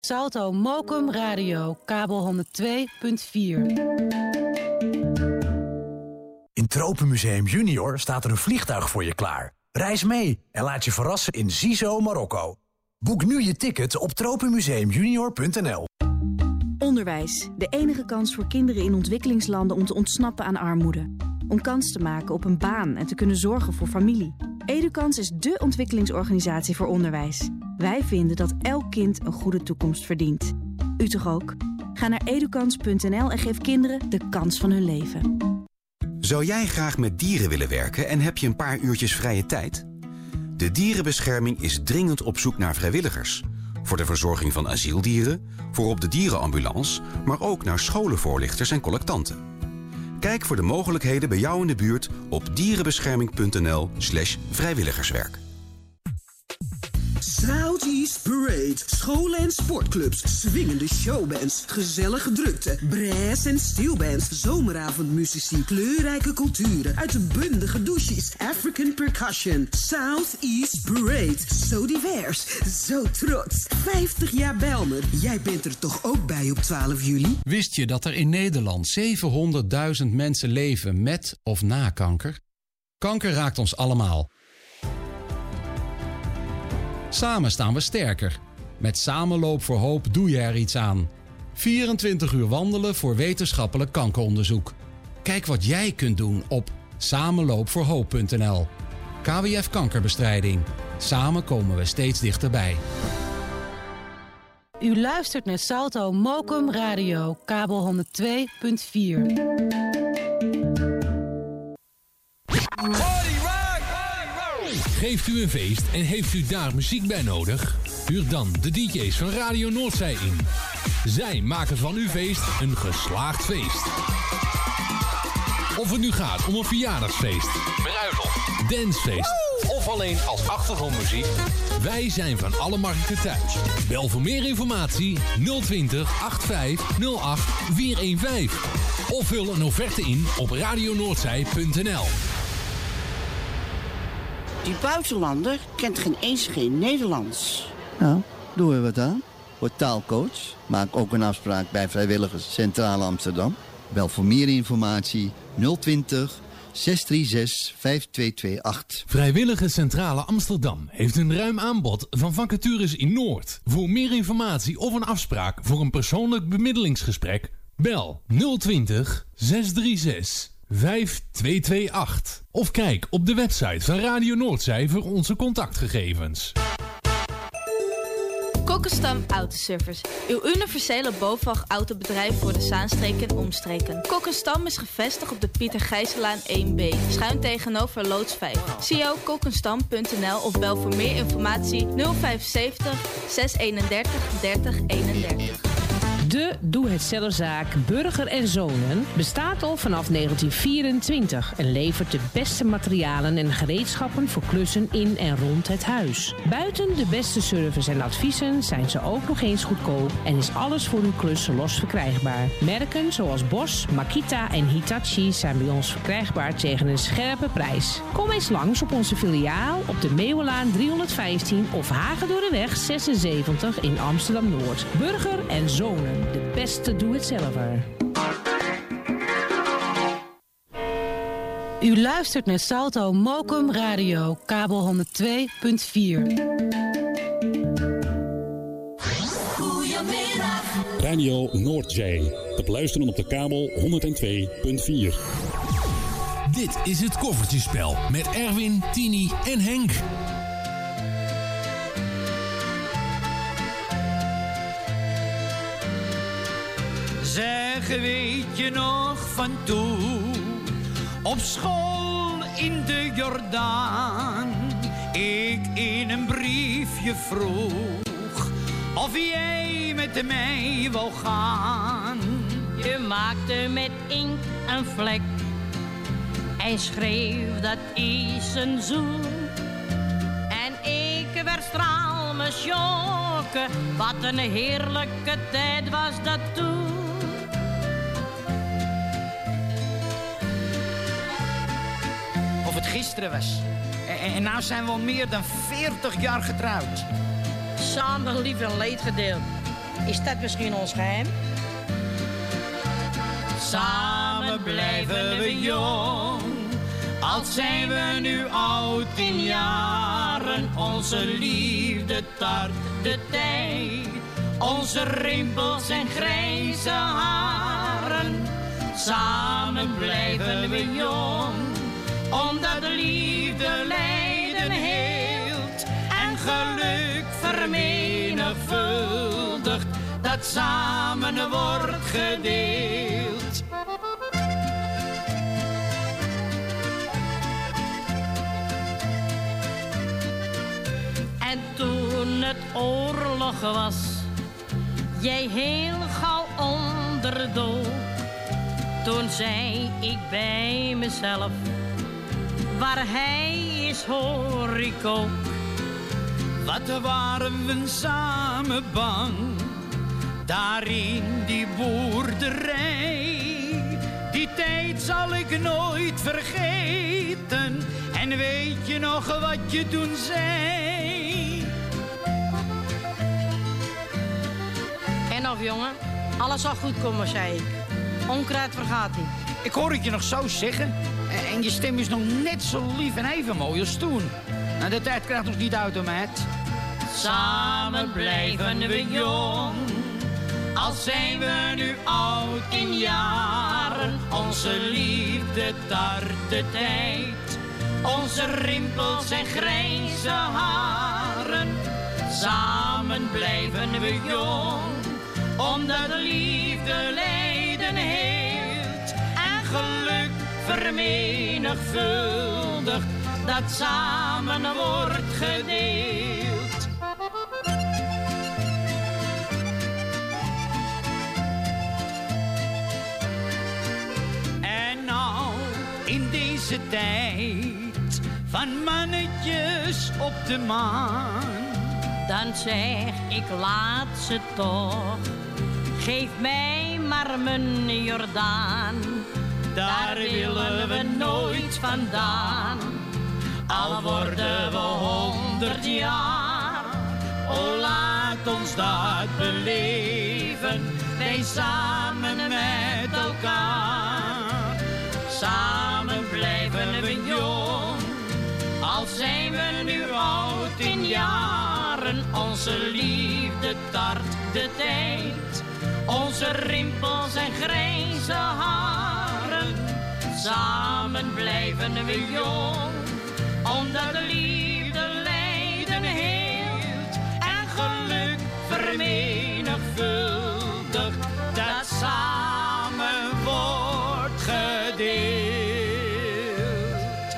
Salto Mokum Radio, kabel 102.4. In Tropenmuseum Junior staat er een vliegtuig voor je klaar. Reis mee en laat je verrassen in Zizo, Marokko. Boek nu je ticket op tropenmuseumjunior.nl. Onderwijs, de enige kans voor kinderen in ontwikkelingslanden om te ontsnappen aan armoede. Om kans te maken op een baan en te kunnen zorgen voor familie. Edukans is dé ontwikkelingsorganisatie voor onderwijs. Wij vinden dat elk kind een goede toekomst verdient. U toch ook? Ga naar edukans.nl en geef kinderen de kans van hun leven. Zou jij graag met dieren willen werken en heb je een paar uurtjes vrije tijd? De dierenbescherming is dringend op zoek naar vrijwilligers. Voor de verzorging van asieldieren, voor op de dierenambulance, maar ook naar scholenvoorlichters en collectanten. Kijk voor de mogelijkheden bij jou in de buurt op dierenbescherming.nl/vrijwilligerswerk. Southeast Parade, scholen en sportclubs, swingende showbands, gezellige drukte, brass- en steelbands, zomeravondmuzici, kleurrijke culturen, uitbundige douches, African percussion. Southeast Parade, zo divers, zo trots. 50 jaar Bijlmer, jij bent er toch ook bij op 12 juli? Wist je dat er in Nederland 700.000 mensen leven met of na kanker? Kanker raakt ons allemaal. Samen staan we sterker. Met Samenloop voor Hoop doe je er iets aan. 24 uur wandelen voor wetenschappelijk kankeronderzoek. Kijk wat jij kunt doen op samenloopvoorhoop.nl. KWF Kankerbestrijding. Samen komen we steeds dichterbij. U luistert naar Salto Mokum Radio, kabel 102.4. Geeft u een feest en heeft u daar muziek bij nodig? Huur dan de DJ's van Radio Noordzij in. Zij maken van uw feest een geslaagd feest. Of het nu gaat om een verjaardagsfeest, bruiloft, dancefeest of alleen als achtergrondmuziek. Wij zijn van alle markten thuis. Bel voor meer informatie 020 8508 415. Of vul een offerte in op radionoordzij.nl. Die buitenlander kent geen Nederlands. Nou, doen we wat aan. Word taalcoach. Maak ook een afspraak bij Vrijwilligers Centraal Amsterdam. Bel voor meer informatie 020 636 5228. Vrijwilligers Centrale Amsterdam heeft een ruim aanbod van vacatures in Noord. Voor meer informatie of een afspraak voor een persoonlijk bemiddelingsgesprek, bel 020 636 5228. Of kijk op de website van Radio Noordzij voor onze contactgegevens. Kokkenstam Autoservice. Uw universele BOVAG-autobedrijf voor de Zaanstreken en omstreken. Kokkenstam is gevestigd op de Pieter Gijsselaan 1B. Schuin tegenover loods 5. Zie ook kokkenstam.nl of bel voor meer informatie 075 631 3031. De doe-het-zelfzaak Burger en Zonen bestaat al vanaf 1924 en levert de beste materialen en gereedschappen voor klussen in en rond het huis. Buiten de beste service en adviezen zijn ze ook nog eens goedkoop en is alles voor uw klus los verkrijgbaar. Merken zoals Bosch, Makita en Hitachi zijn bij ons verkrijgbaar tegen een scherpe prijs. Kom eens langs op onze filiaal op de Meeuwelaan 315 of Hagedorreweg 76 in Amsterdam-Noord. Burger en Zonen. De beste doe-het-zelver. U luistert naar Salto Mokum Radio, kabel 102.4. Goedemiddag. Radio Noordzee. Te beluisteren op de kabel 102.4. Dit is het Koffertjespel met Erwin, Tini en Henk. Zeg, weet je nog van toen, op school in de Jordaan, ik in een briefje vroeg of jij met mij wou gaan. Je maakte met inkt een vlek en schreef dat is een zoen. En ik werd straal me schokken, wat een heerlijke tijd was dat toen. Of het gisteren was. En nou zijn we al meer dan 40 jaar getrouwd. Samen lief en leed gedeeld. Is dat misschien ons geheim? Samen blijven we jong, al zijn we nu oud in jaren. Onze liefde tart de tijd, onze rimpels en grijze haren. Samen blijven we jong, omdat liefde lijden heelt en geluk vermenigvuldigt, dat samen wordt gedeeld. En toen het oorlog was, jij heel gauw onderdook, toen zei ik bij mezelf, waar hij is hoor ik ook. Wat waren we samen bang, daar in die boerderij. Die tijd zal ik nooit vergeten, en weet je nog wat je toen zei? En of jongen, alles zal goed komen, zei ik. Onkruid vergaat niet. Ik hoor het je nog zo zeggen, en je stem is nog net zo lief en even mooi als toen. Nou, de tijd krijgt ons niet uit, meid. Samen blijven we jong, al zijn we nu oud in jaren. Onze liefde tart de tijd, onze rimpels en grijze haren. Samen blijven we jong, omdat liefde lijden heelt en geluk vermenigvuldigt, dat samen wordt gedeeld. En nou, in deze tijd van mannetjes op de maan, dan zeg ik laat ze toch, geef mij maar mijn Jordaan. Daar willen we nooit vandaan, al worden we 100 jaar. O, laat ons dat beleven, wij samen met elkaar. Samen blijven we jong, al zijn we nu oud in jaren. Onze liefde tart de tijd, onze rimpels en grijze haren. Samen blijven we jong, omdat de liefde lijden heelt en geluk vermenigvuldigt, dat samen wordt gedeeld.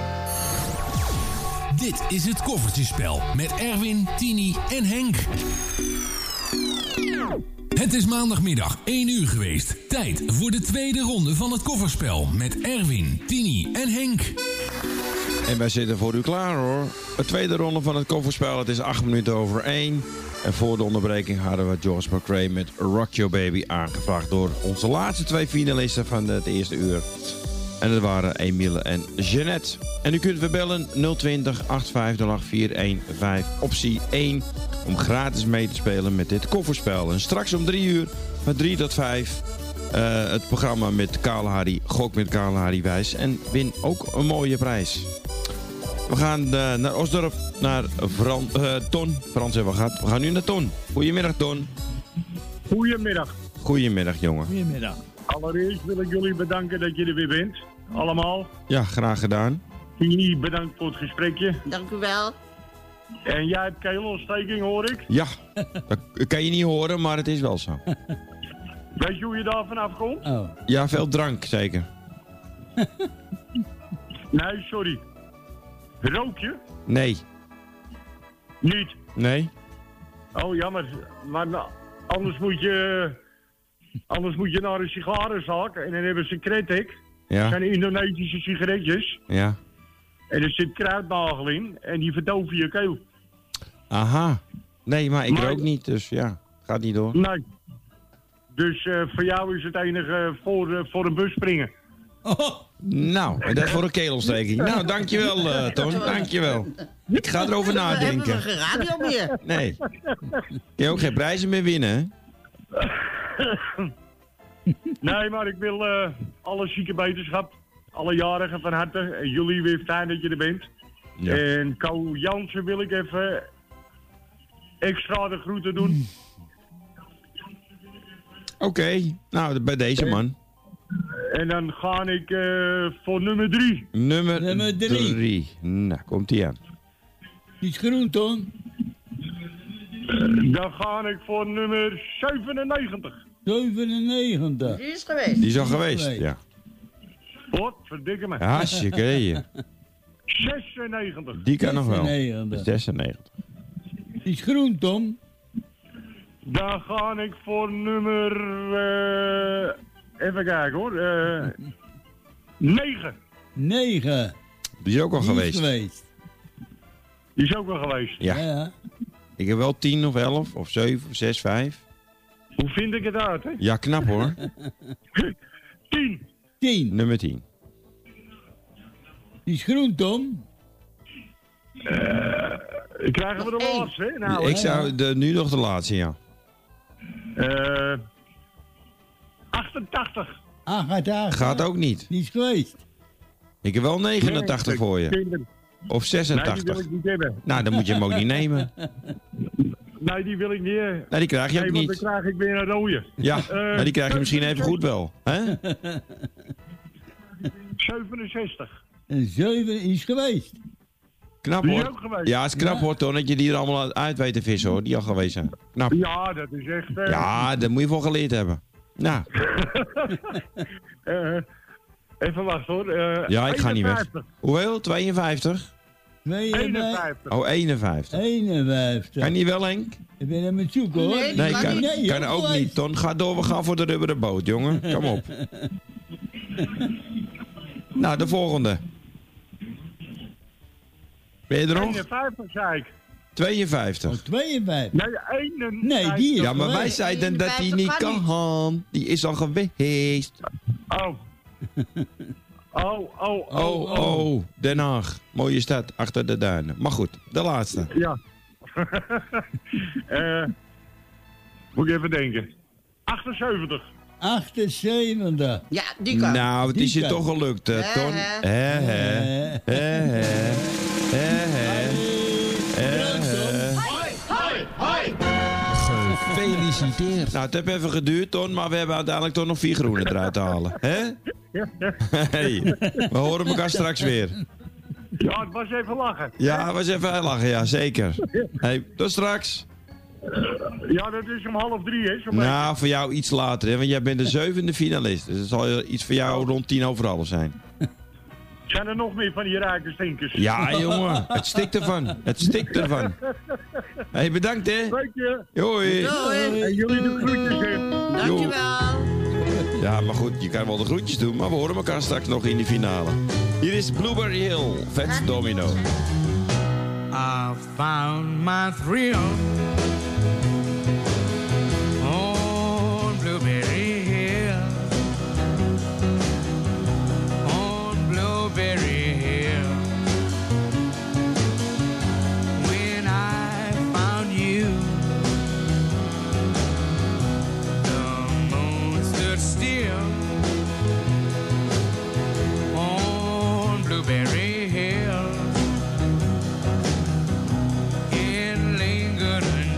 Dit is het Koffertjespel met Erwin, Tini en Henk. Het is maandagmiddag 1 uur geweest. Tijd voor de tweede ronde van het Kofferspel met Erwin, Tini en Henk. En wij zitten voor u klaar hoor. De tweede ronde van het Kofferspel. Het is 8 minuten over 1. En voor de onderbreking hadden we Josh McRae met Rock Your Baby aangevraagd door onze laatste 2 finalisten van het eerste uur. En dat waren Emile en Jeannette. En u kunt verbellen 020 8508 415 optie 1 om gratis mee te spelen met dit kofferspel. En straks om 3 uur van 3 tot 5 het programma met Kale Harry, Gok met Kale Harry Wijs. En win ook een mooie prijs. We gaan naar Osdorp, naar Ton. Frans hebben we gehad. We gaan nu naar Ton. Goedemiddag, Ton. Goedemiddag. Goedemiddag, jongen. Goedemiddag. Allereerst wil ik jullie bedanken dat je er weer bent. Allemaal. Ja, graag gedaan. Tini, bedankt voor het gesprekje. Dank u wel. En jij hebt keelontsteking, hoor ik. Ja, dat kan je niet horen, maar het is wel zo. Weet je hoe je daar vanaf komt? Oh. Ja, veel drank, zeker. Nee, sorry. Rook je? Nee. Niet? Nee. Oh, jammer. Maar anders moet je naar een sigarenzaak en dan hebben ze Kretek. Ja. Dat zijn Indonesische sigaretjes. Ja. En er zit kruidnagel in en die verdoven je keel. Aha. Nee, maar ik rook niet, dus ja. Gaat niet door. Nee. Dus voor jou is het enige voor een bus springen. Nou, en dat voor een keelontsteking. Nou, dankjewel, Ton. Dankjewel. Ik ga erover nadenken. We hebben geen radio meer. Nee. Je ook geen prijzen meer winnen, hè? Nee, maar ik wil alle zieke beterschap, alle jarigen van harte. En jullie weer fijn dat je er bent. Ja. En Co Jansen wil ik even extra de groeten doen. Oké, nou, bij deze man. En dan ga ik voor nummer 3. Nummer 3. Nou, komt ie aan. Iets groen, Ton. Dan ga ik voor nummer 97. 97. Die is geweest. Die is al geweest, ja. Wat? Verdikke me. Hartstikke. 96. Die kan nog wel. 96. 96. Iets groen, Tom. Dan ga ik voor nummer... even kijken hoor. 9. 9. Die is ook al geweest. Die is ook al geweest. Ja. Ik heb wel 10 of 11 of 7 of 6, 5. Hoe vind ik het uit, hè? Ja, knap hoor. 10. 10. Nummer 10. Die is groen, Tom. Krijgen we de laatste, hè? Nou, Ik zou nu nog de laatste, ja. 88. 88. Gaat ook niet. Die is geweest. Ik heb wel 89 voor je. Of 86. Nee, die wil ik niet hebben. Nou, dan moet je hem ook niet nemen. Nee, die wil ik niet. Nee, die krijg je ook niet. Want dan krijg ik weer een rode. Ja, maar die krijg je misschien even goed wel. Hè? 67. En 7 is geweest. Knap Die is hoor. ook geweest. Ja, het is knap hoor, Ton, dat je die er allemaal uit weet te vissen hoor. Die al geweest zijn. Knap. Ja, dat is echt... Ja, daar moet je voor geleerd hebben. Nou. Even wachten hoor. Ja, ik ga niet weg. 51. Hoeveel? 52? 51. Oh, 51. 51. Kan niet wel, Henk? Ik ben aan het zoeken hoor. Nee, kan ook niet, Ton. Ga door, we gaan voor de rubberen boot, jongen. Kom op. Nou, de volgende. Ben je er nog? 51 zei ik. 52. Oh, 52. Nee, 51. Nee, die is Ja, maar wij geweest. zeiden dat die niet kan. Die is al geweest. Oh. Oh, Den Haag. Mooie stad, achter de duinen. Maar goed, de laatste. Ja. Moet ik even denken. 78. 78. Ja, die kan. Nou, het is je toch gelukt, Ton. Gefeliciteerd. Nou, het heeft even geduurd, Ton, maar we hebben uiteindelijk toch nog 4 groenen eruit te halen. Hè? Hey, we horen elkaar straks weer. Ja, het was even lachen. Ja, het was even lachen, ja, zeker. Hey, tot straks. Ja, dat is om 2:30, hè? zo'n Nou, voor jou iets later, hè, want jij bent de 7e finalist. Dus het zal iets voor jou rond 10:10 zijn. Zijn er nog meer van die rijke stinkers? Ja, jongen, het stikt ervan. Het stikt ervan. Hey, bedankt, hè. Dank je. Hoi. En jullie de groetjes, hè. Dankjewel. Ja, maar goed, je kan wel de groetjes doen, maar we horen elkaar straks nog in die finale. Hier is Blueberry Hill, Fats Domino. I found my thrill on Blueberry Hill, on Blueberry Hill. When I found you, the moon stood still on Blueberry Hill. It lingered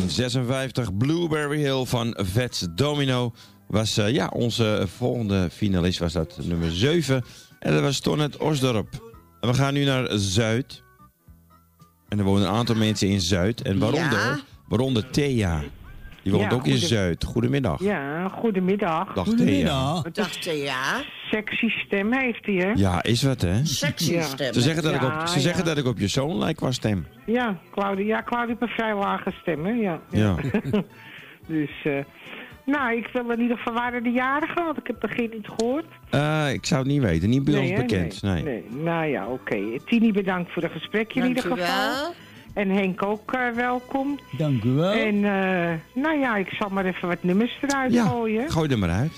1956. Blueberry Hill van Fats Domino was onze volgende finalist was dat nummer 7. En dat was Tonnet Osdorp. En we gaan nu naar Zuid. En er wonen een aantal mensen in Zuid. En waaronder Thea. Die woont ook in Zuid. Goedemiddag. Ja, goedemiddag. Dag Thea. Dag Thea. Sexy stem heeft hij, hè? Ja, is wat, hè? Sexy stem. Ze zeggen dat ik op je zoon lijk qua stem. Ja, Claudia heeft een vrij lage stem, hè? Ja. Dus, ik wil in ieder geval waren de jarigen, want ik heb het begin niet gehoord. Ik zou het niet weten, niet bij ons bekend. Nee. Nou ja, oké. Tini, bedankt voor het gesprek in ieder geval. En Henk ook welkom. Dank u wel. En ik zal maar even wat nummers eruit gooien. Gooi er maar uit.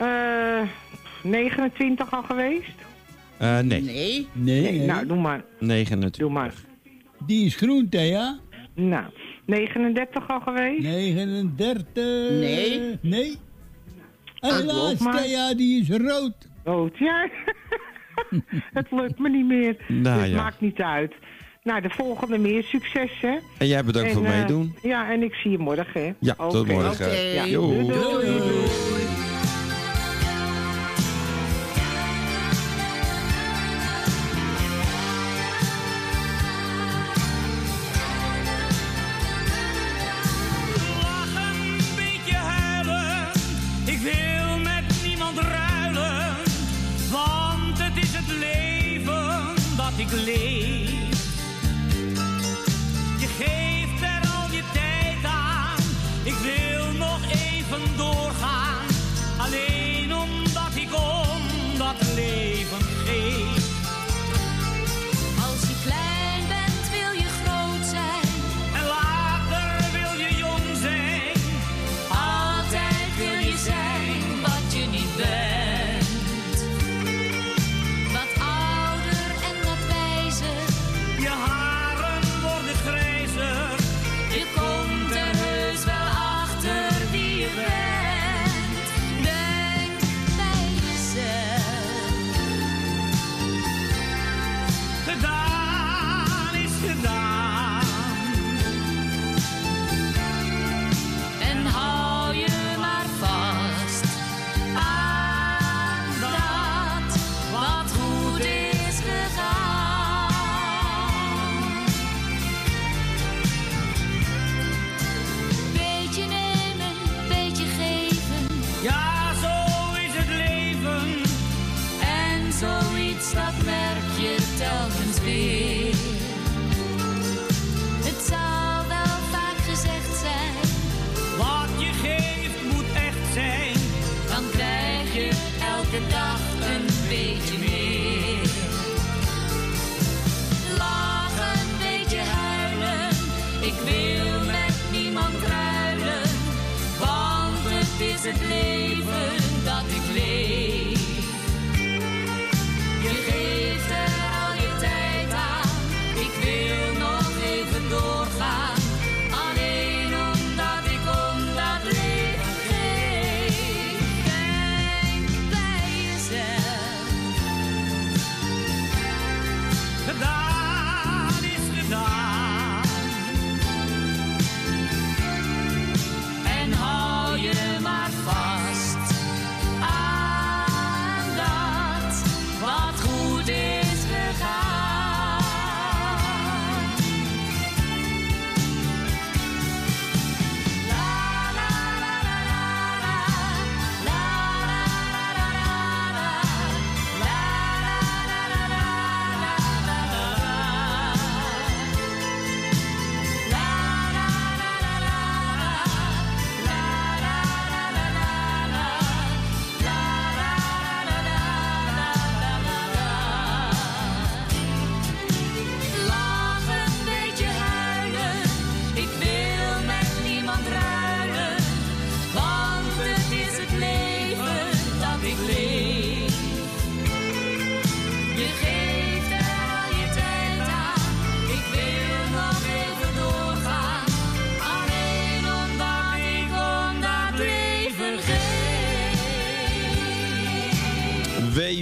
29 al geweest? Nee. Nee. Nou, doe maar. 29. Doe maar. Die is groen, Thea. Nou, 39 al geweest? 39. Nee. Helaas, Thea, die is rood. Rood, ja. Het lukt me niet meer. Nou, dus maakt niet uit. Nou, de volgende meer succes, hè. En jij bedankt voor meedoen. Ja, en ik zie je morgen, hè. Ja, tot morgen. Okay. Ja. Doei. Ik leef. Je geeft er al je tijd aan. Ik wil nog even doorgaan. Alleen omdat ik om dat leven geef. Als je klein bent wil je groot zijn. En later wil je jong zijn. Altijd wil je zijn wat je niet bent. Wat ouder en wat wijzer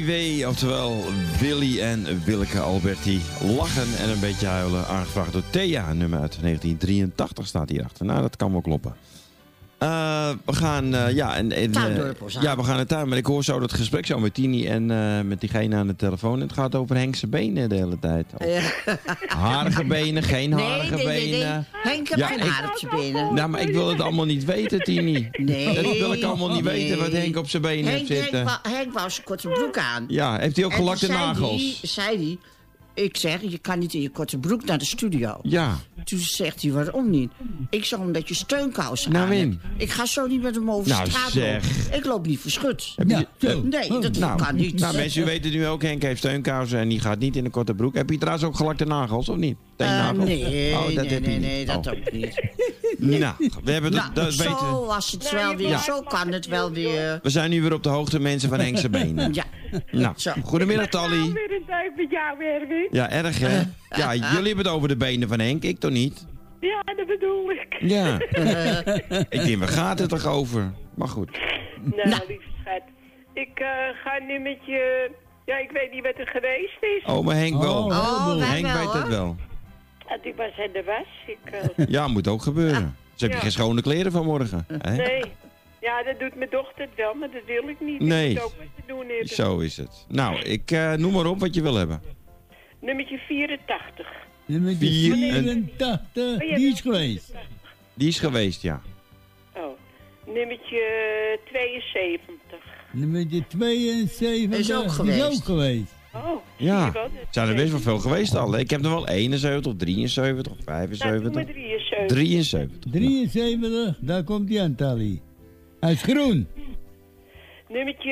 WW, oftewel Willy en Willeke Alberti. Lachen en een beetje huilen. Aangevraagd door Thea. Nummer uit 1983 staat hierachter. Nou, dat kan wel kloppen. We gaan... we gaan naar tuin. Maar ik hoor zo dat gesprek zo met Tini en met diegene aan de telefoon. Het gaat over Henkse benen de hele tijd. Harige benen, geen harige benen. Nee. Henk heeft geen haar op zijn benen. Nou, maar ik wil het allemaal niet weten, Tini. Nee. Dat wil ik allemaal niet weten wat Henk op zijn benen heeft zitten. Henk wou zijn korte broek aan. Ja, heeft hij ook gelakte nagels? Zei hij, ik zeg, je kan niet in je korte broek naar de studio. Ja. Toen zegt hij, waarom niet? Ik zeg, omdat je steunkousen aan hebt. Ik ga zo niet met hem over straat lopen. Ik loop niet verschut. Nee, dat kan niet. Nou, mensen, u weten nu ook, Henk heeft steunkousen en die gaat niet in een korte broek. Heb je trouwens ook gelakte nagels, of niet? Nee, dat ook niet. Nou, we hebben dat zo weten. Was het wel weer, zo kan het wel weer. We zijn nu weer op de hoogte, mensen, van Henkse benen. Ja. Nou, goedemiddag, Tally. Ik weer een duik met jou, Erwin. Ja, erg, hè? Ja, jullie hebben het over de benen van Henk, ik toch niet? Ja, dat bedoel ik. Ja. Ik denk, waar gaat het toch over? Maar goed. Nou, lieve schat. Ik ga nu met je... Ja, ik weet niet wat er geweest is. Oh, maar Henk wel. Henk weet het wel. Die was in de was. Ja, moet ook gebeuren. Dus heb je geen schone kleren vanmorgen? Hè? Nee. Ja, dat doet mijn dochter het wel, maar dat wil ik niet. Nee. Ik moet ook wat te doen hebben. Zo is het. Nou, ik noem maar op wat je wil hebben. Nummertje 84. Nummertje 84, die is geweest. Die is geweest, ja. Oh. Nummertje 72. Nummertje 72 is ook geweest. Oh, ja, zijn er best wel veel geweest al. Ik heb er wel 71 of 73 of 75. Nou, 73. 73, daar komt die aan, Tally. Hij is groen. Nummertje...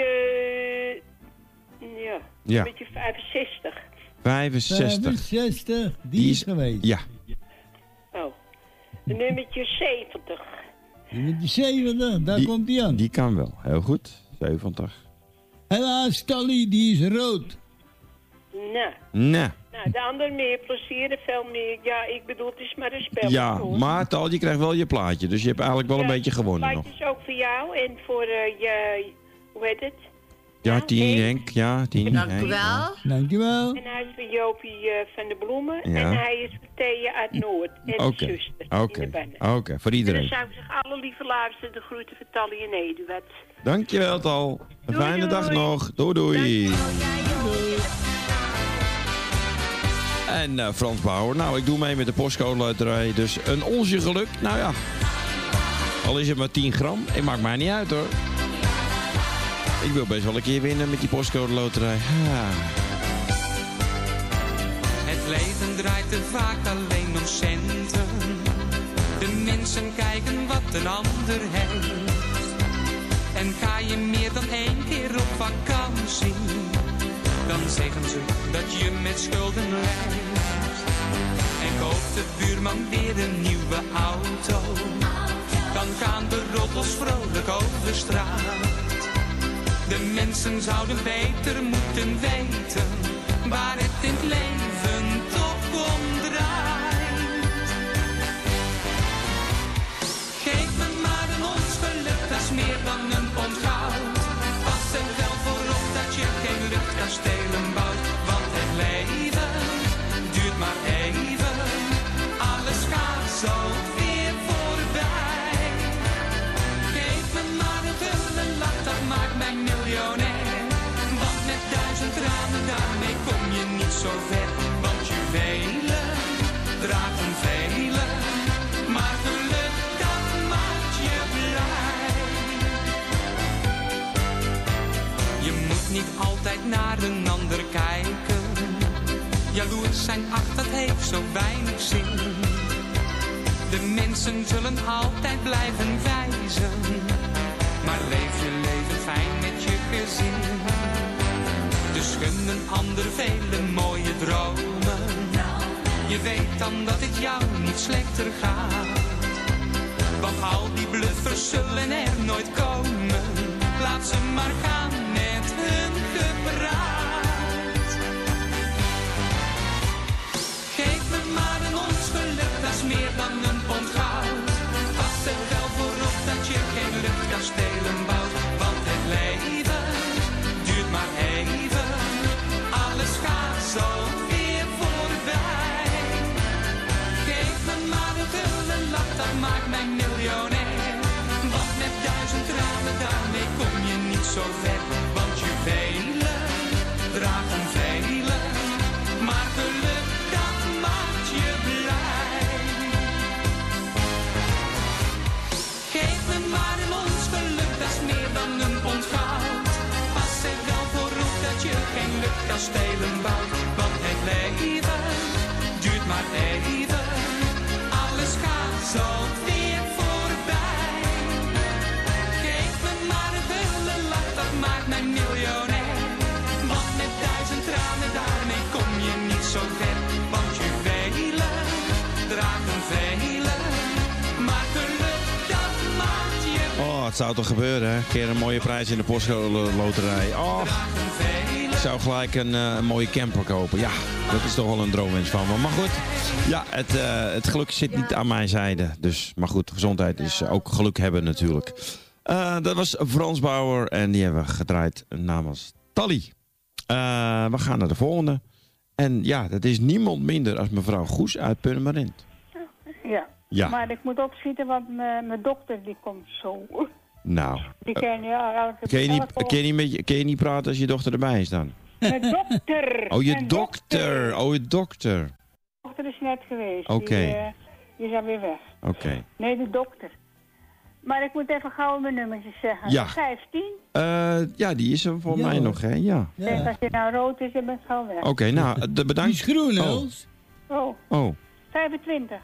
Ja. Nummertje 65. 65, die is geweest. Ja. Oh. Nummertje 70. Nummertje 70, daar komt die aan. Die kan wel, heel goed. 70. Helaas, Tally, die is rood. Nou, de ander meer plezier en veel meer. Ja, ik bedoel, het is maar een spel. Ja, maar Tal, je krijgt wel je plaatje. Dus je hebt eigenlijk wel een beetje gewonnen nog. Het plaatje is ook voor jou en voor je... Hoe heet het? Ja, Tini Henk. Ja, Tini Henk. Dankjewel. En hij is voor Jopie van de Bloemen. Ja. En hij is voor Thea uit Noord. En de zuster. Oké, voor iedereen. En dan zou ik zich alle lieve luisteren de groeten van Tally en Eduard. Dankjewel, Tal. Een fijne dag nog. Doei. En Frans Bauer. Nou, ik doe mee met de postcode loterij. Dus een onsje geluk. Nou ja. Al is het maar 10 gram. Het maakt mij niet uit, hoor. Ik wil best wel een keer winnen met die postcode loterij. Het leven draait er vaak alleen om centen. De mensen kijken wat een ander heeft. En ga je meer dan 1 keer op vakantie, dan zeggen ze dat je met schulden leeft. En koopt de buurman weer een nieuwe auto, dan gaan de roddels vrolijk over straat. De mensen zouden beter moeten weten waar het in het leven toch om draait. Geef me maar een ons geluk, dat is meer dan een pond goud. Pas er wel voor op dat je geen luchtkastelen bouwt. Want het leven duurt maar even, alles gaat zo weer voorbij. Geef me maar een gulle lach, dat maakt mij miljonair. Want met 1000 tranen, daarmee kom je niet zo ver. Want juwelen dragen velen, maar geluk dat maakt je blij. Je moet niet altijd naar een ander kijken. Jaloers zijn, ach, dat heeft zo weinig zin. De mensen zullen altijd blijven wijzen, maar leef je leven fijn met je gezin. Dus gun een ander vele mooie dromen. Je weet dan dat het jou niet slechter gaat. Want al die bluffers zullen er nooit komen. Laat ze maar gaan met hun gepraat. Geef me maar een ons geluk, dat is meer dan een pond goud. Pas er wel voor op dat je geen luchtkastelen bouwt. Want het leven duurt maar even, zo ver, want juwelen dragen velen. Maar geluk, dat maakt je blij. Geef me maar in ons geluk, dat is meer dan een pond goud. Pas er wel voor op dat je geen luchtkastelen bouwt. Want het leven duurt maar even. Alles gaat zo weer voorbij. Geef me maar een gulle lach, dat maakt mij miljonair. Want met 1000 tranen daarmee kom je niet zo ver. Want juwelen dragen velen. Maar geluk, dat maakt je... Oh, het zou toch gebeuren, hè? Een keer een mooie prijs in de postloterij. Oh, ik zou gelijk een mooie camper kopen. Ja, dat is toch wel een droomwens van me. Maar goed, ja, het geluk zit niet aan mijn zijde. Dus, maar goed, gezondheid is ook geluk hebben natuurlijk. Dat was Frans Bauer en die hebben we gedraaid namens Tally. We gaan naar de volgende. En ja, dat is niemand minder als mevrouw Goes uit Purmerend. Ja, maar ik moet opschieten, want mijn dochter die komt zo. Nou, Die ken je, kun je niet praten als je dochter erbij is dan? Mijn dokter! Oh, je dokter! Oh, je dokter. De dochter is net geweest. Oké. Die is alweer weg. Oké. Nee, de dokter. Maar ik moet even gauw mijn nummertjes zeggen. Ja. 15? Ja, die is er voor mij nog, hè? Ja. Zeg, als je nou rood is, dan ben je gauw weg. Oké, nou, bedankt. Die is groen, Els. Oh. 25.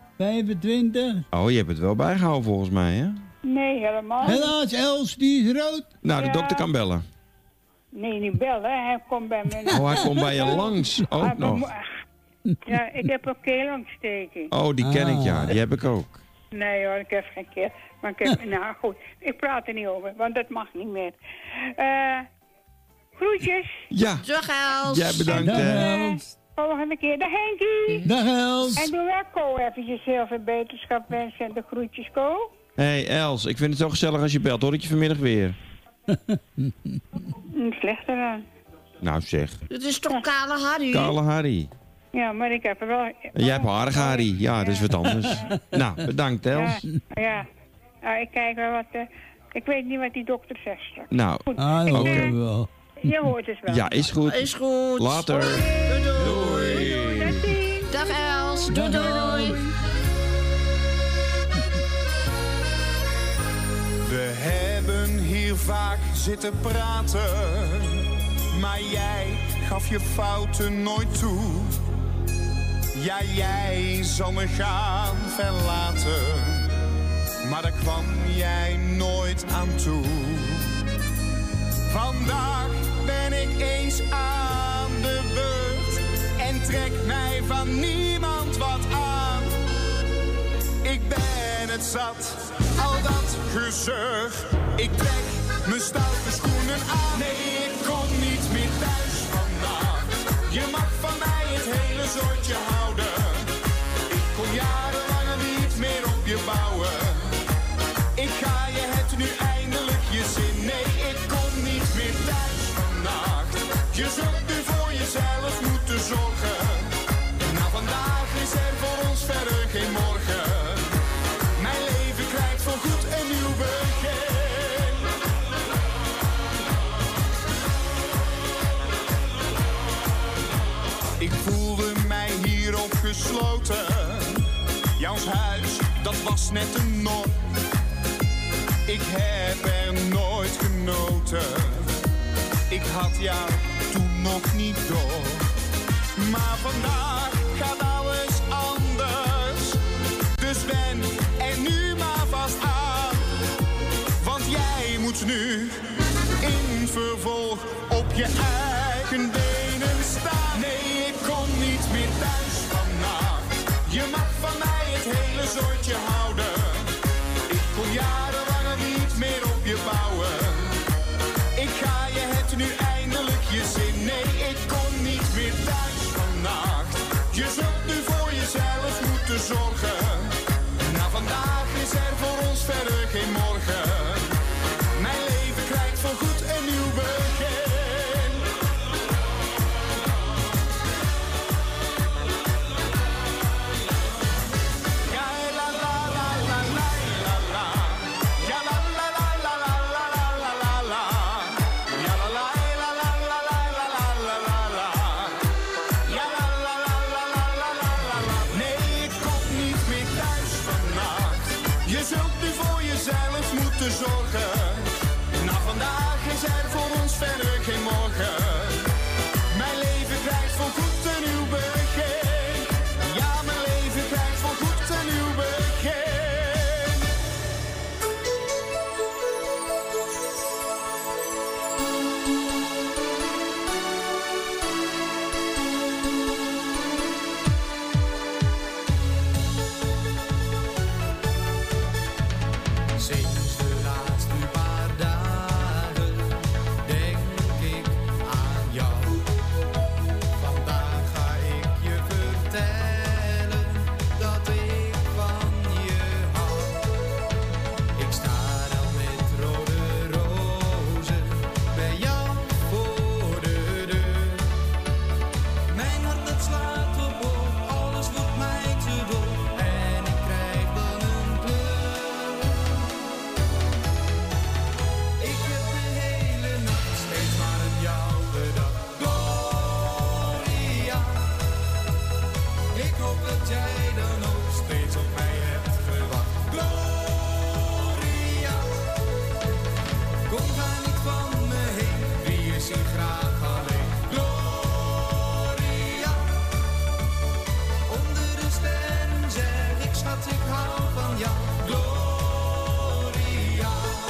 25. Oh, je hebt het wel bijgehouden volgens mij, hè? Nee, helemaal niet. Helaas, Els, die is rood. Nou, de dokter kan bellen. Nee, niet bellen. Hij komt bij me. Oh, hij komt bij je langs. Ook nog. Ja, ik heb een keelontsteking. Oh, die ken ik, ja. Die heb ik ook. Nee hoor, ik heb geen keel. Maar ik heb... nou goed, ik praat er niet over, want dat mag niet meer. Groetjes. Ja. Dag Els. Jij bedankt. Dag Els. Volgende keer. Dag Henkie. Dag Els. En doe wel Ko eventjes heel veel beterschap wensen en de groetjes, Ko. Hé, Els, ik vind het zo gezellig als je belt. Hoor ik je vanmiddag weer. Slechter dan. Nou zeg. Het is toch Kale Harry? Kale Harry. Ja, maar ik heb er wel... Jij hebt harige Harry. Ja, dat is wat anders. Nou, bedankt Els. Ja. Ik kijk wel wat... ik weet niet wat die dokter zegt straks. Nou, goed. Dat horen we wel. Je hoort het wel. Ja, is goed. Is goed. Later. Doei. Dag Els. Doei doei. We hebben hier vaak zitten praten, maar jij gaf je fouten nooit toe. Ja, jij zal me gaan verlaten, maar daar kwam jij nooit aan toe. Vandaag ben ik eens aan de beurt en trek mij van niemand wat aan. Ik ben het zat, al dat gezeur. Ik trek mijn stoute schoenen aan. Nee, ik kom niet meer thuis vandaag. Je mag van mij het hele soortje houden. Ik kon jarenlang niet meer op je bouwen. Ik ga je het nu eindelijk je zin. Nee, ik kom niet meer thuis vannacht. Je zult nu voor jezelf moeten zorgen. Nou, vandaag is er voor ons verder geen morgen. Mijn leven krijgt voorgoed een nieuw begin. Ik voelde mij hier opgesloten. Jouw huis, dat was net een non. Ik heb er nooit genoten. Ik had jou toen nog niet door. Maar vandaag gaat alles anders. Dus ben er nu maar vast aan. Want jij moet nu in vervolg op je eigen benen staan. Nee, ik kom niet meer thuis vannacht. Je mag van mij het hele soortje houden. Ik kon jarenlang niet meer op je bouwen. Ik ga je het nu eindelijk je zin. Nee, ik kom niet meer thuis vannacht. Je zult nu voor jezelf moeten zorgen. Nou, vandaag is er voor ons verder geen morgen. Mijn leven krijgt voorgoed een nieuw begin. Ja, la la la la la la la. Ja, la la la la la la la la la. te zorgen. Na vandaag is er voor ons verder geen morgen. Mijn leven krijgt voorgoed een nieuw begin. Ja, mijn leven krijgt voorgoed een nieuw begin. Sinds de laatste paar dagen denk ik aan jou. Vandaag ga ik je vertellen dat ik van je hou. Ik sta dan met rode rozen bij jou voor de deur. Mijn hart dat slaat op, alles wordt mij te dol en ik krijg dan een kleur. Ik heb de hele nacht steeds maar aan jou gedacht. Gloria, ik hoop dat jij dan ook steeds op mij hebt gewacht. Gloria, kom ga niet van me heen, wie is hier graag alleen. Gloria, onder de sterren zeg ik schat ik hou van jou. Gloria.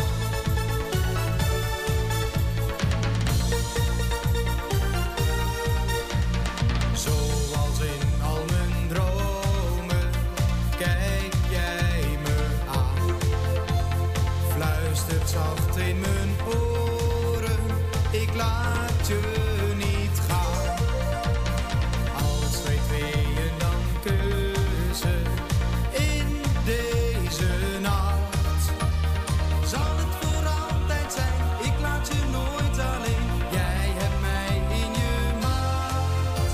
Zoals in al mijn dromen kijk jij me aan. Fluistert zacht in mijn oren, ik laat je niet gaan. Als wij tweeën dan kussen in deze nacht, zal het voor altijd zijn, ik laat je nooit alleen. Jij hebt mij in je maat.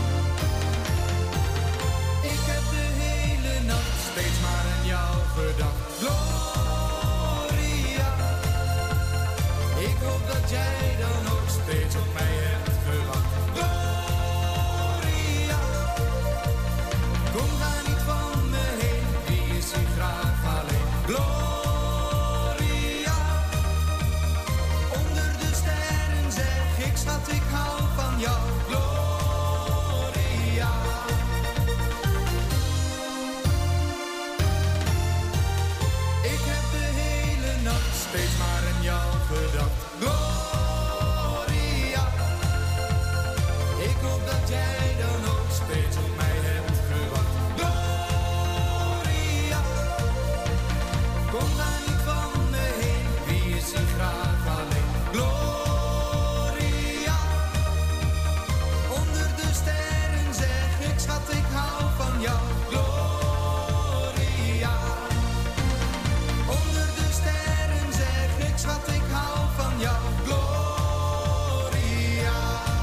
Ik heb de hele nacht steeds maar aan jou gedacht. Gloria, ik hoop dat jij dan ook steeds op mij hebt gewacht. Gloria, kom ga niet van me heen, wie is hier graag alleen. Gloria, onder de sterren zeg ik schat ik hou van jou. Gloria. Ik heb de hele nacht steeds maar aan jou gedacht. Gloria, ik hoop dat jij dan ook steeds op mij hebt gewacht. Gloria, kom ga niet van me heen, wie is hier graag alleen. Gloria, onder de sterren zeg ik schat ik hou van jou. Gloria, onder de sterren zeg ik schat ik hou van jou. Gloria.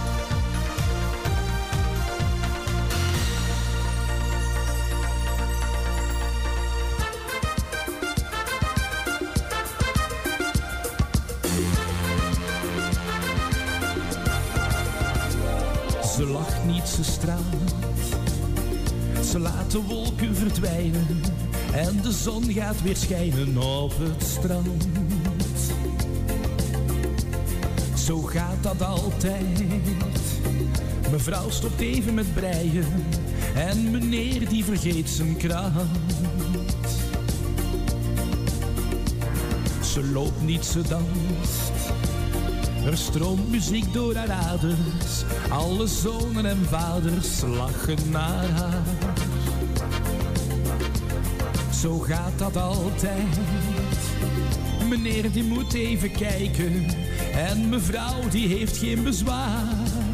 Ze lacht niet, ze straalt. Ze laat de wolken verdwijnen en de zon gaat weer schijnen op het strand. Zo gaat dat altijd. Mevrouw stopt even met breien en meneer die vergeet zijn krant. Ze loopt niet, ze danst. Er stroomt muziek door haar aders. Alle zonen en vaders lachen naar haar. Zo gaat dat altijd. Meneer die moet even kijken en mevrouw die heeft geen bezwaar.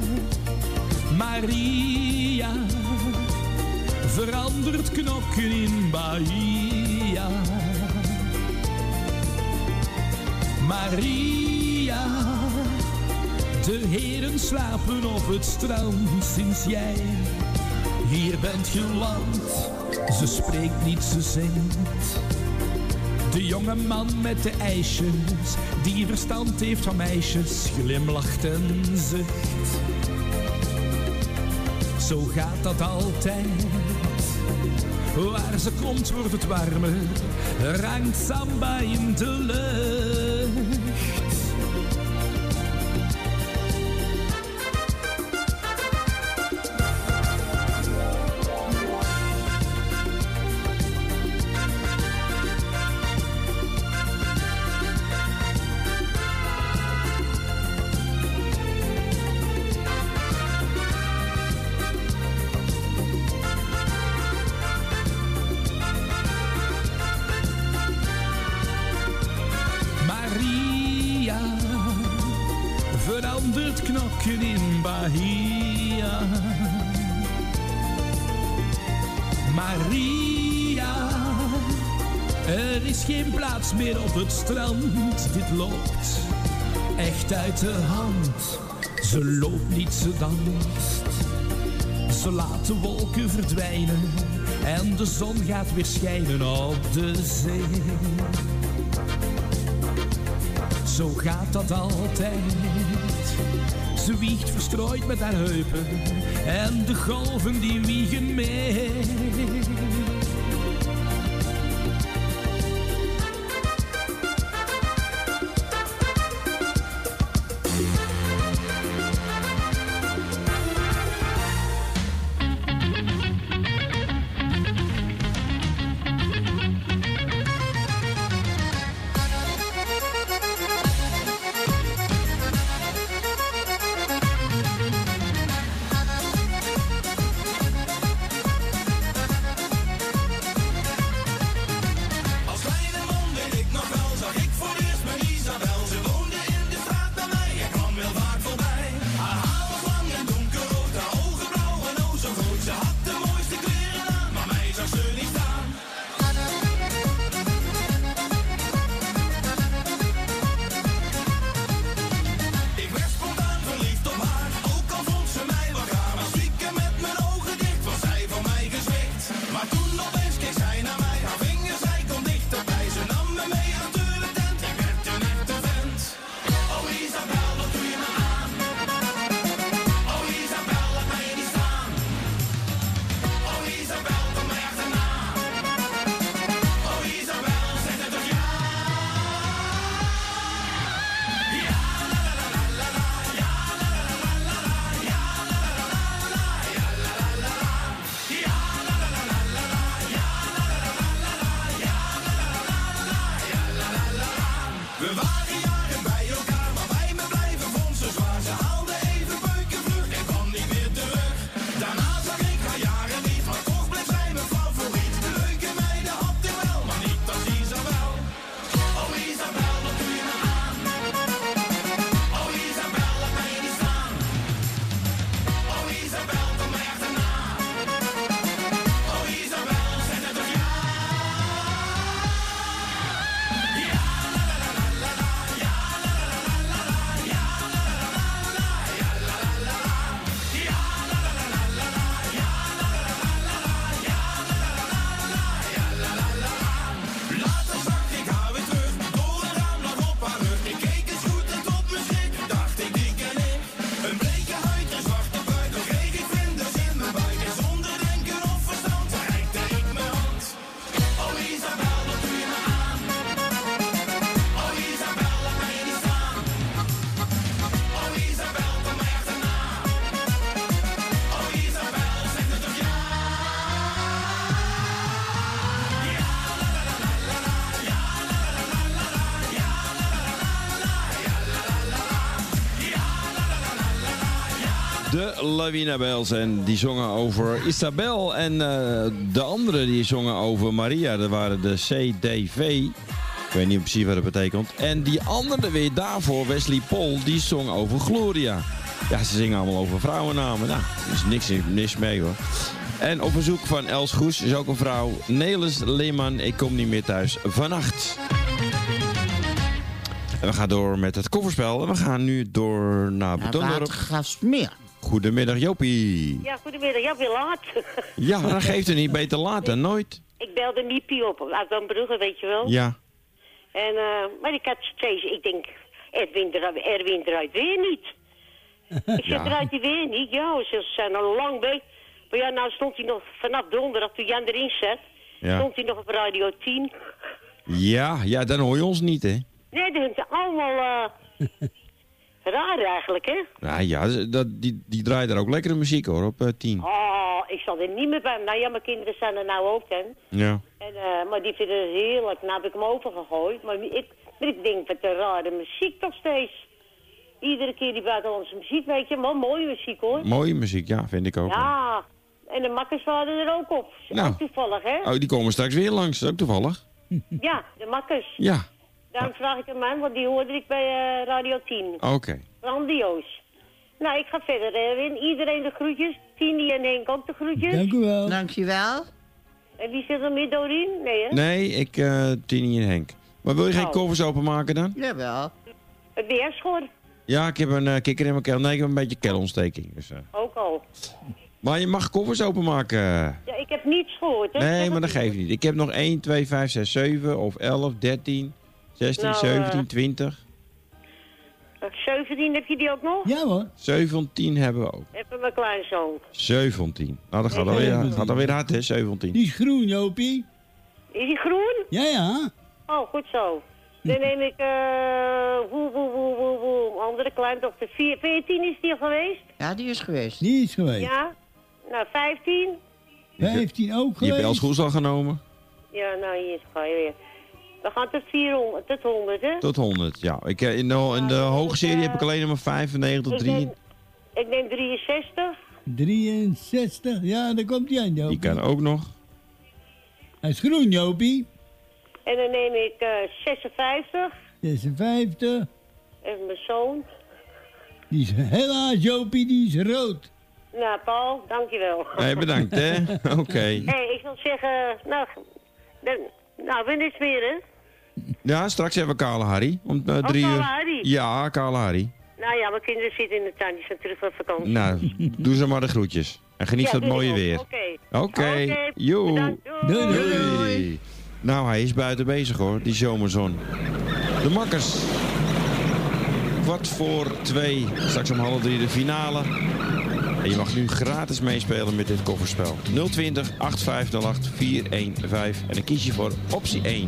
Maria verandert knokken in Bahia. Maria, de heren slapen op het strand sinds jij hier bent geland. Ze spreekt niet, ze zingt. De jonge man met de ijsjes, die verstand heeft van meisjes, glimlacht en zucht. Zo gaat dat altijd. Waar ze komt wordt het warmer, er hangt samba in de lucht. Verandert knokken in Bahia. Maria, er is geen plaats meer op het strand. Dit loopt echt uit de hand. Ze loopt niet, ze danst. Ze laat de wolken verdwijnen en de zon gaat weer schijnen op de zee. Zo gaat dat altijd. Ze wiegt verstrooid met haar heupen en de golven die wiegen mee. De Lavina Bells. En die zongen over Isabel. En de anderen die zongen over Maria. Dat waren de CDV. Ik weet niet precies wat dat betekent. En die andere weer daarvoor, Wesley Pol, die zong over Gloria. Ja, ze zingen allemaal over vrouwennamen. Nou, er is niks mee hoor. En op verzoek van Els Goes is ook een vrouw. Nelis Leeman, ik kom niet meer thuis vannacht. En we gaan door met het kofferspel. En we gaan nu door naar Betondorp. Watergraafsmeer. Goedemiddag Jopie. Ja, goedemiddag. Ja, weer laat. Ja, dat geeft er niet, beter laat dan nooit. Ik belde Miepie op, uit Dan Brugge, weet je wel. Ja. En, maar ik had steeds, ik denk, Erwin draait weer niet. Ik zeg, draait hij weer niet? Ja, ze zijn al lang Maar ja, nou stond hij nog vanaf donderdag, toen Jan erin zat, stond hij nog op Radio 10. Ja, dan hoor je ons niet, hè? Nee, dat is allemaal raar eigenlijk, hè? Nou ja, die draaien daar ook lekkere muziek, hoor, op 10. Oh, ik zal er niet meer bij. Nou ja, mijn kinderen zijn er nou ook, hè? Ja. En, maar die vinden het heerlijk. Nou heb ik hem overgegooid. Maar ik denk, wat een rare muziek toch steeds. Iedere keer die buitenlandse muziek, weet je. Maar mooie muziek, hoor. Mooie muziek, ja, vind ik ook. Ja, en de makkers waren er ook op. Nou. Ook toevallig, hè? Oh, die komen straks weer langs, ook toevallig. Ja, de makkers. Ja. Daarom vraag ik hem aan, want die hoorde ik bij Radio 10. Oké. Grandioos. Nou, ik ga verder, Erwin. Iedereen de groetjes. Tini en Henk ook de groetjes. Dank u wel. Dank je wel. En wie zit er meer, Dorien? Nee, hè? Nee, ik, Tini en Henk. Maar wil je geen koffers openmaken dan? Jawel. Het weerschor. Ja, ik heb een kikker in mijn keel. Nee, ik heb een beetje keelontsteking. Dus, Ook al. Maar je mag koffers openmaken. Ja, ik heb niets gehoord, hè? Nee, maar dat geeft niet. Ik heb nog 1, 2, 5, 6, 7 of 11, 13, 16, Nou, 17, 20. 17 heb je die ook nog? Ja hoor. 17 hebben we ook. Even mijn kleinzoon. 17. Nou, dat gaat alweer hard, hè, 17. Die is groen, Jopie. Is die groen? Ja. Oh, goed zo. Dan neem ik, andere kleindochter. 14 is die al geweest? Ja, die is geweest. Die is geweest. Ja. Nou, 15? 15 ook Je geweest. hebt Els Goes al genomen? Ja, nou, hier ga je weer. We gaan tot 400, tot 100, hè? Tot 100, ja. In de hoge serie heb ik alleen nog maar 95, 3. Ik neem 63. 63, ja, daar komt hij aan, Jopie. Die kan ook nog. Hij is groen, Jopie. En dan neem ik 56. 56. Even mijn zoon. Die is helaas, Jopie, die is rood. Nou, Paul, dankjewel. Nee, bedankt, hè. Oké. Hey, ik wil zeggen, wanneer is het weer, hè? Ja, straks hebben we Kale Harry. Om 3 uur. Kale Harry? Ja, Kale Harry. Nou ja, mijn kinderen zitten in de tuin, die zijn terug van vakantie. Nou, doe ze maar de groetjes. En geniet van het mooie weer. Oké. Joe. Doei. Nou, hij is buiten bezig, hoor, die zomerzon. De makkers. 2:15. Straks om 2:30 de finale. En je mag nu gratis meespelen met dit kofferspel. 020 8508 415. En dan kies je voor optie 1.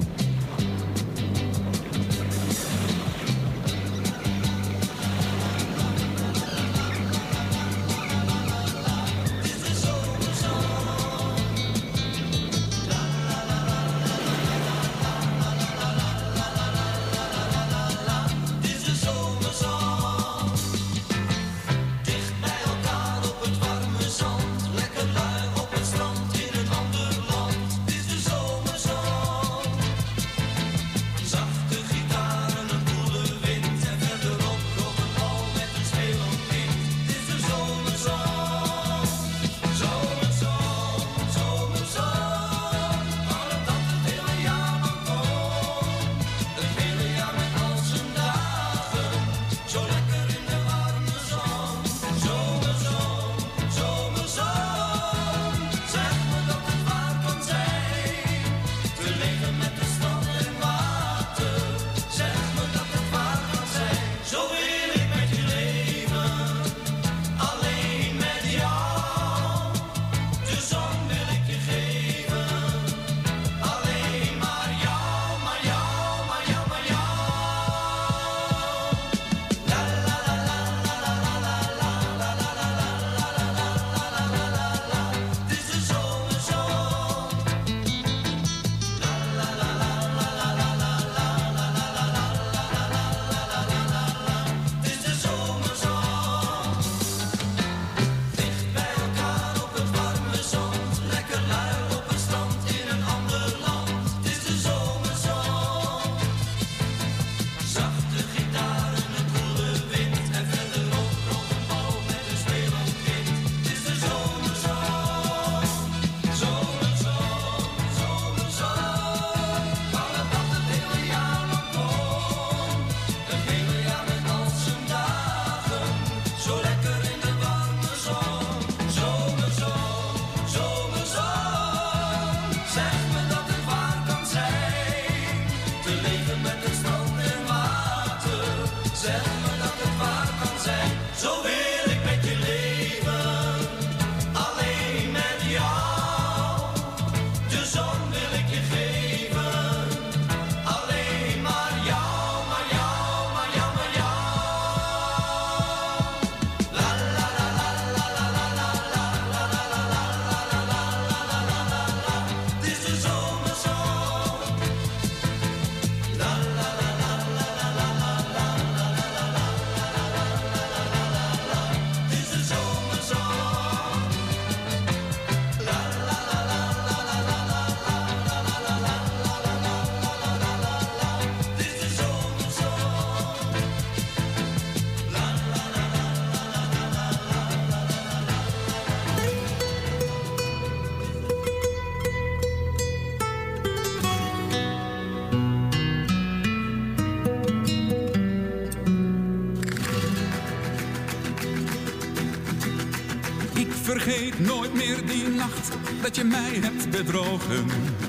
vergeet nooit meer die nacht dat je mij hebt bedrogen.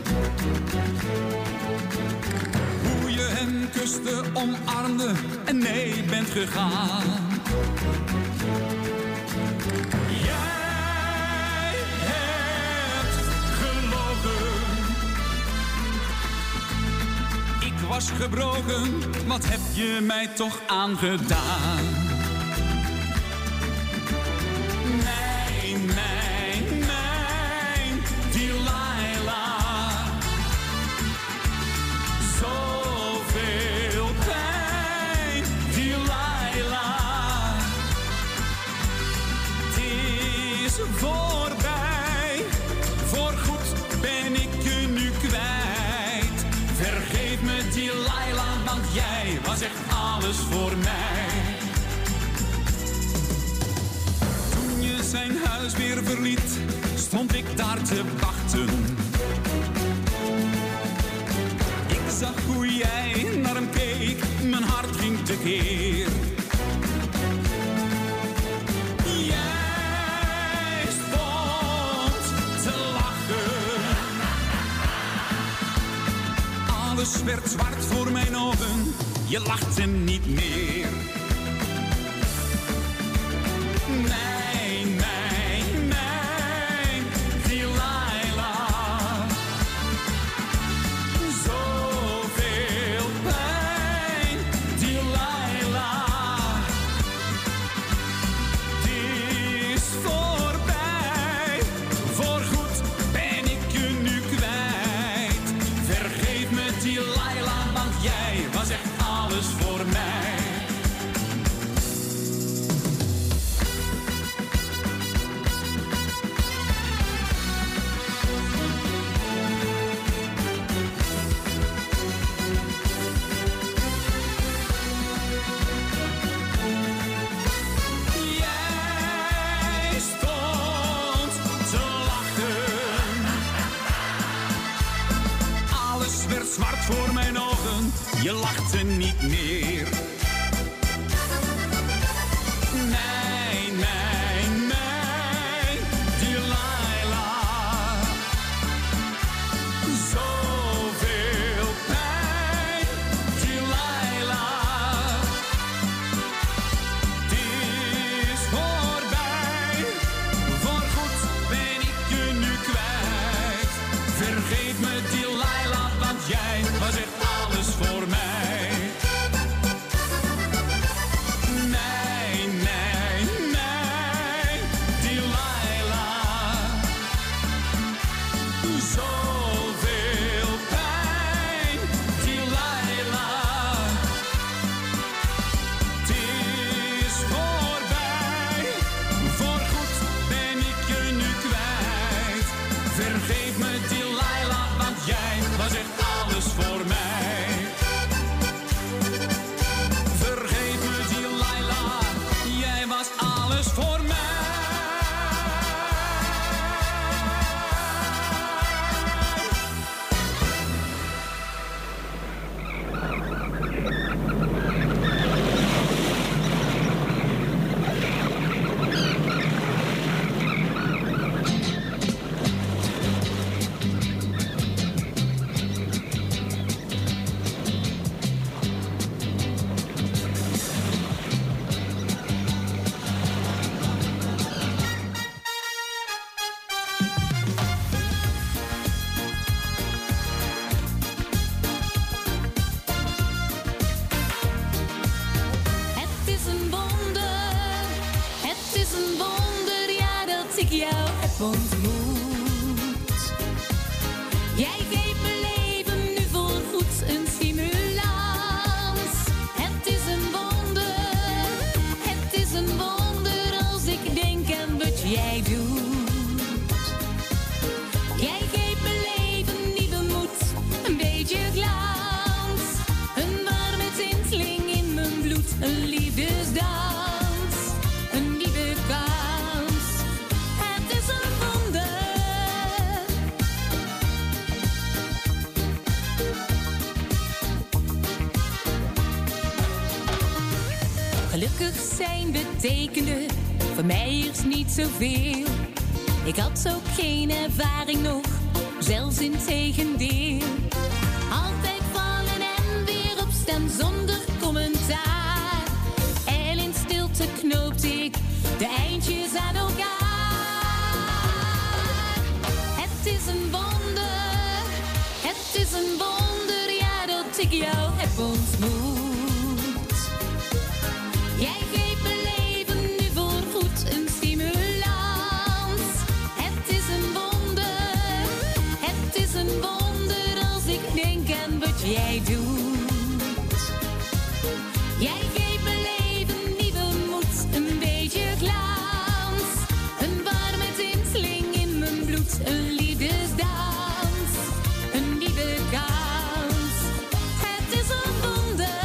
Hoe je hem kuste, omarmde en nee bent gegaan. Jij hebt gelogen. Ik was gebroken, wat heb je mij toch aangedaan? Mijn Delilah. Zoveel pijn, Delilah. Het is voorbij, voorgoed ben ik je nu kwijt. Vergeef me, Delilah, want jij was echt alles voor mij. Zijn huis weer verliet, stond ik daar te wachten. Ik zag hoe jij naar hem keek, mijn hart ging tekeer. Jij stond te lachen. Alles werd zwart voor mijn ogen, je lachte niet meer. Voor mijn ogen, je lachte niet meer. Mijn Delilah. Zoveel pijn, Delilah. Het is voorbij, voorgoed ben ik je nu kwijt. Vergeef me, Delilah, want jij was echt alles voor mij. Mijn Delilah. Zoveel pijn, Delilah. Het is voorbij, voorgoed ben ik je nu kwijt. Vergeef me, Delilah, want jij was echt alles voor mij. Vergeef me, Delilah, jij was alles voor mij. ik jou heb ontmoet. Jij geeft mijn leven nu voorgoed een stimulans. Het is een wonder als ik denk aan wat jij doet. Jij geeft mijn leven nieuwe moed, een beetje glans. Een warme tinteling in mijn bloed, een liefdesdans. Gelukkig zijn betekende voor mij eerst niet zoveel. Ik had ook geen ervaring nog, zelfs in tegendeel. Altijd vallen en weer opstaan zonder commentaar. En in stilte knoopte ik de eindjes aan elkaar. Het is een wonder, het is een wonder, ja, dat ik jou heb ontmoet. Jij geeft mijn leven nu voorgoed een stimulans. Het is een wonder, het is een wonder als ik denk aan wat jij doet. Jij geeft mijn leven nieuwe moed, een beetje glans. Een warme tinteling in mijn bloed, een liefdesdans. Een nieuwe kans, het is een wonder.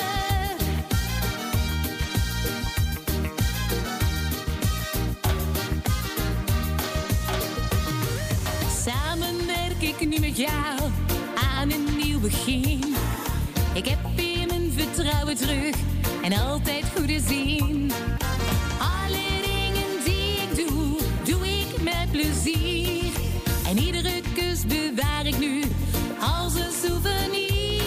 Samen werk ik nu met jou aan een nieuw begin. Ik heb weer mijn vertrouwen terug en altijd goede zin. Alle dingen die ik doe, doe ik met plezier. En iedere kus bewaar ik nu als een souvenir.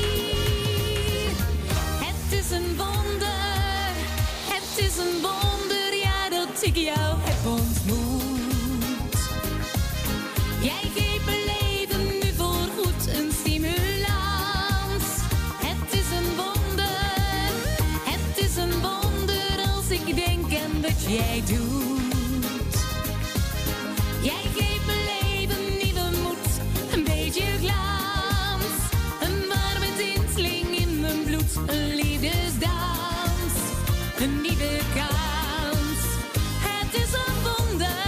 Het is een wonder, het is een wonder, ja, dat ik jou heb ontmoet. Jij geeft mijn leven nu voorgoed een stimulans. Het is een wonder, het is een wonder als ik denk aan wat jij doet. Jij geeft mijn leven nieuwe moed, een beetje glans. Een warme tinteling in mijn bloed, een liefdesdans. Een nieuwe kans, het is een wonder.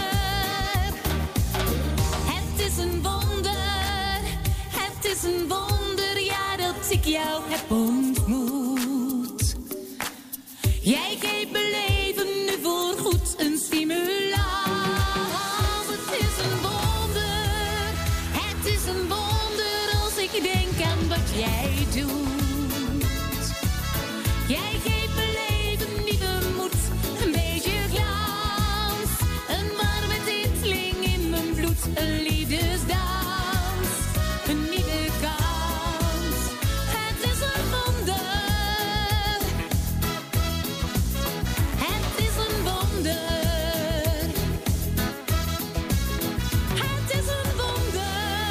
Het is een wonder, het is een wonder, ja, dat ik jou heb ontmoet. Jij geeft mijn leven nu voorgoed een stimulans. Het is een wonder, het is een wonder als ik denk aan wat jij doet. Jij geeft mijn leven nieuwe moed, een beetje glans. Een warme tinteling in mijn bloed, een liefdesdans. Een nieuwe kans, het is een wonder. Het is een wonder. Het is een wonder.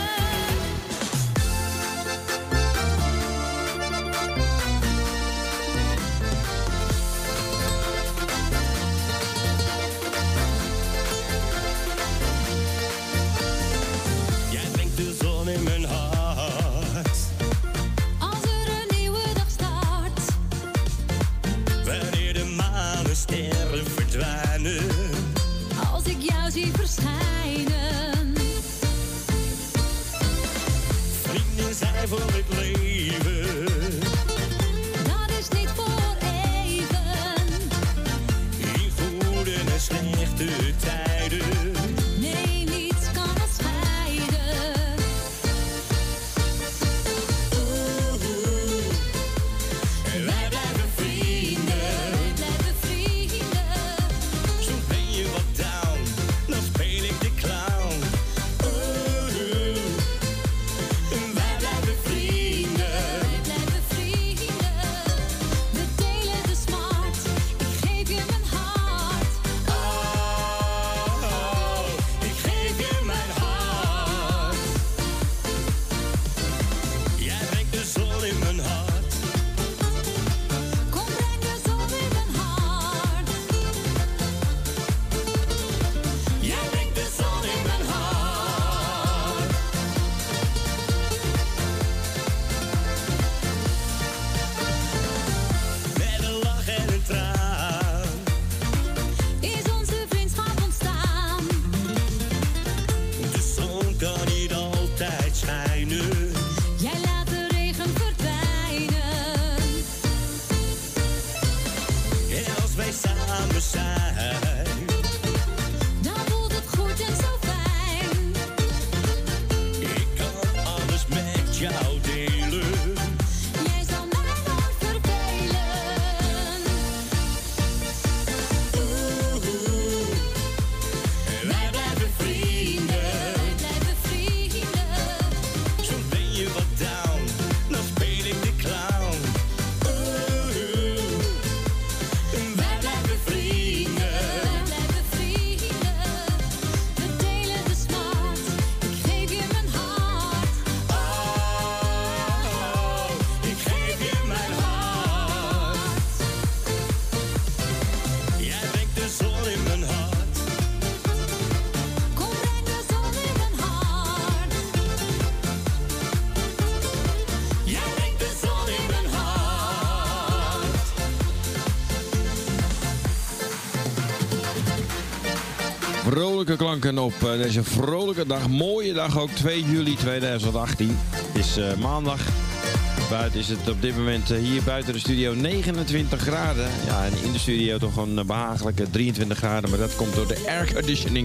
Jij brengt de zon in mijn hart. Als er een nieuwe dag start, Wanneer de maan en sterren verdwijnen. als ik jou zie verschijnen. Vrienden zijn voor het leven. Dat is niet voor even. In goede en slechte tijden. Nee, niets kan ons scheiden. En wij blijven vrienden. Wij blijven vrienden. Soms ben je wat down, dan speel ik de clown. En wij blijven vrienden. Wij blijven vrienden. We delen de smart. Ik geef je mijn hart. Oh, ik geef je mijn hart. Jij brengt de zon in mijn hart. Kom, breng de zon in mijn hart. Jij brengt de zon in mijn hart. Met een lach en een traan. Is onze vriendschap ontstaan. De zon kan niet altijd schijnen. Jij laat de regen verdwijnen. En als wij samen zijn. Dan voelt het goed en zo fijn. Ik kan alles met jou delen. Jij zal mij nooit vervelen. En wij blijven Vrolijke klanken op deze vrolijke dag. Mooie dag ook, 2 juli 2018. Het is maandag. Buiten is het op dit moment hier buiten de studio 29 graden. Ja, en in de studio toch een behagelijke 23 graden. Maar dat komt door de airconditioning.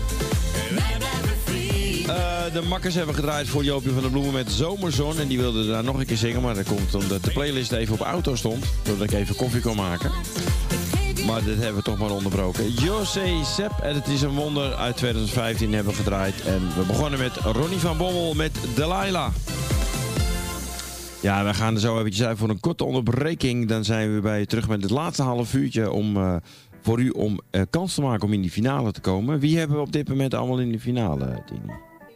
De makkers hebben gedraaid voor Joopje van der Bloemen met Zomerzon. En die wilden daar nog een keer zingen. Maar dat komt omdat de playlist even op auto stond. Doordat ik even koffie kon maken. Maar dit hebben we toch maar onderbroken. José Sepp, en het is een wonder, uit 2015 hebben we gedraaid. En we begonnen met Ronnie van Bommel met Delilah. Ja, we gaan er zo eventjes uit voor een korte onderbreking. Dan zijn we bij je terug met het laatste half uurtje voor u om kans te maken om in die finale te komen. Wie hebben we op dit moment allemaal in de finale, Tini?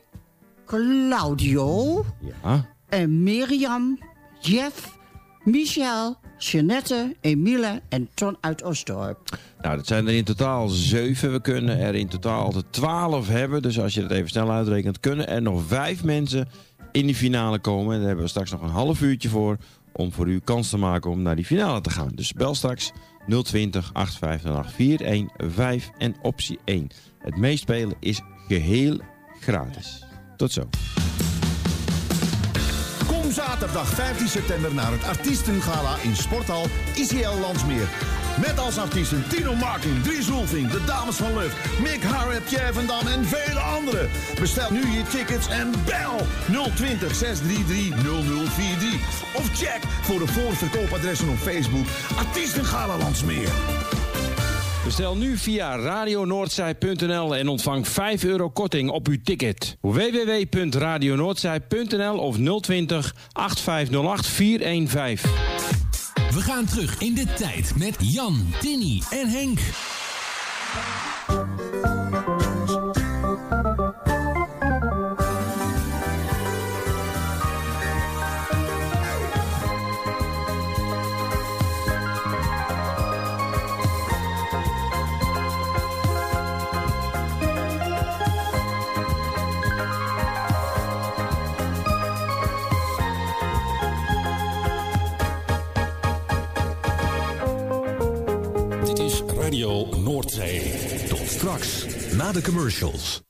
Claudio. Ja. En Mirjam, Jeff, Michel, Jeanette, Emile en Ton uit Oostdorp. Nou, dat zijn er in totaal 7. We kunnen er in totaal altijd 12 hebben. Dus als je dat even snel uitrekent, kunnen er nog 5 mensen in die finale komen. En daar hebben we straks nog een half uurtje voor om voor u kans te maken om naar die finale te gaan. Dus bel straks 020 8508 415 en optie 1. Het meespelen is geheel gratis. Tot zo. Kom zaterdag 15 september naar het Artiestengala in Sporthal ICL Landsmeer. Met als artiesten Tino Martin, Dries Roelvink, de Dames van Lucht, Mick Harrep, Pierre van Dam en vele anderen. Bestel nu je tickets en bel 020 633 0043. Of check voor de voorverkoopadressen op Facebook Artiestengala Landsmeer. Bestel nu via radionoordzij.nl en ontvang €5 korting op uw ticket. www.radionoordzij.nl of 020 8508 415. We gaan terug in de tijd met Jan, Tinny en Henk. Radio Noordzee. Tot straks, na de commercials.